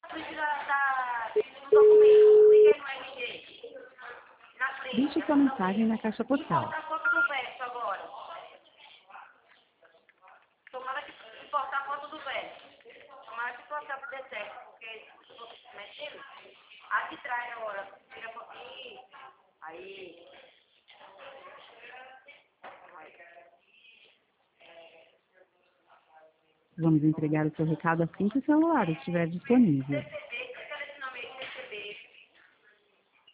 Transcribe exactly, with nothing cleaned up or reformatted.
Deixe sua mensagem na caixa postal. Tomara que importa a foto do verso. Tomara que possa dar certo, porque mexendo. Aqui traz agora. Tira a foto. Aí. Vamos entregar o seu recado assim que o celular estiver disponível.